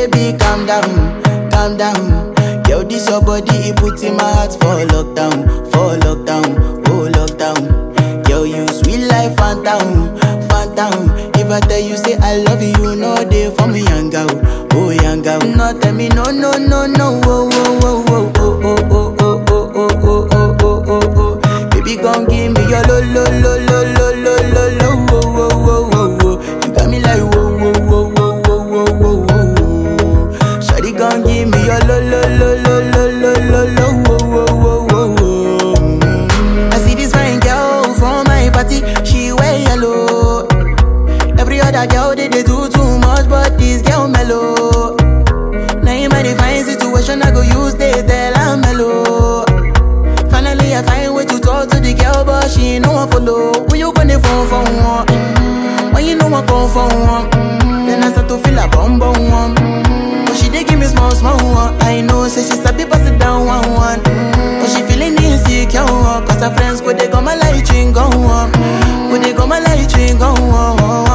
Baby, calm down. Yo, this your body, it puts in my heart for lockdown, oh lockdown. Yo, you sweet life, phantom. If I tell you say I love you, you know they for me, young girl, oh young girl. No, tell me no, oh, oh, oh, oh, oh, oh, oh, oh, oh, oh, oh, oh, oh, oh. Baby, gon' give me your lo, lo, lo, lo, lo, lo, lo, lo, oh, oh, oh, oh, oh. You got me like whoa, whoa, whoa, whoa, whoa, whoa, whoa, whoa. Shawty gon' give me your lo, lo, lo, lo, lo, lo, lo, lo, oh, oh, oh, oh. I see this fine girl from my party, she wear yellow. Every other girl they do too much, but this girl mellow. Now in my divine situation, I go use they tell I'm mellow. Finally I find way to talk to the girl, but she ain't no one follow. When you gonna phone for one? When you know I come for one? Then I start to feel a bum one. But she dey give me small one. I know say she sabi pass it down one. But she feeling insecure, cause her friends go they come my light ring go on. Go they come my light ring go on.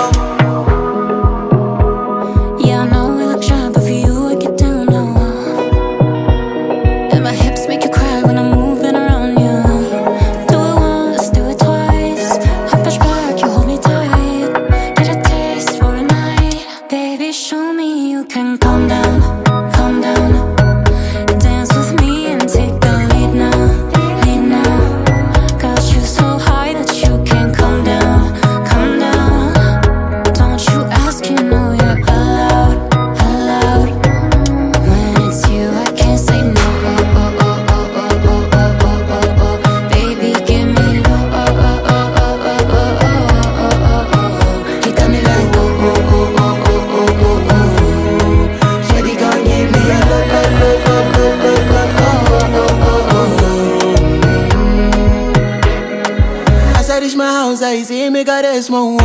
I say make her rest more.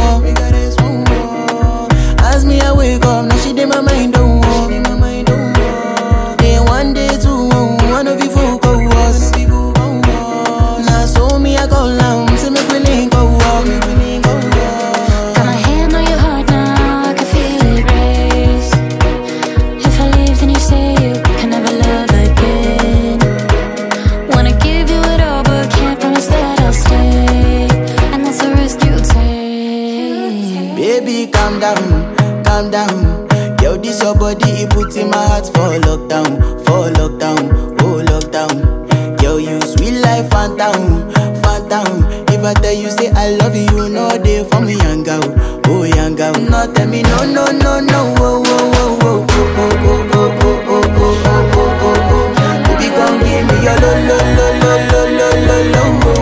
As me I wake up, now she dey my mind don't walk. Day one, day two, one of you folk go us. Now so me I go down, say make we link go walk. Got my hand on your heart now, I can feel it race. If I leave, then you say you can never love again. Wanna give you it all, but can't promise that I'll stay. Baby, calm down. Yo, this your body, it puts in my heart for lockdown, oh lockdown. Yo, you sweet life, phantom. If I tell you say I love you, you know they for me, young girl, oh young girl. No, tell me no, oh, oh, oh, oh, oh, oh, oh, oh, oh, oh, oh, oh, oh. Baby, gon' give me your lo, lo, lo, lo, lo, lo, lo, lo, oh.